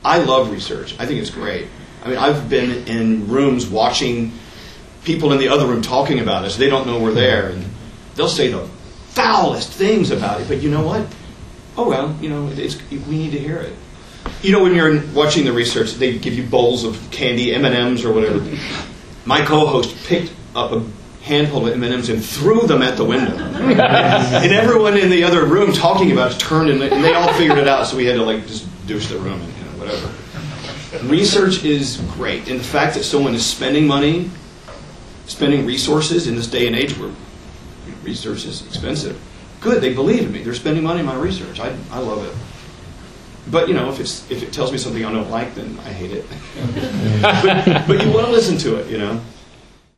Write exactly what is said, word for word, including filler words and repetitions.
I love research. I think it's great. I mean, I've been in rooms watching people in the other room talking about us. They don't know we're there, and they'll say the foulest things about it. But you know what? Oh well, you know, it's, we need to hear it. You know, when you're watching the research, they give you bowls of candy, M and M's or whatever. My co-host picked up a handful of M and M's and threw them at the window. And everyone in the other room talking about it turned, and they all figured it out, so we had to like just douche the room and you know, whatever. Research is great. And the fact that someone is spending money, spending resources in this day and age where research is expensive. Good, they believe in me. They're spending money on my research. I, I love it. But, you know, if it's if it tells me something I don't like, then I hate it. but, but you want to listen to it, you know.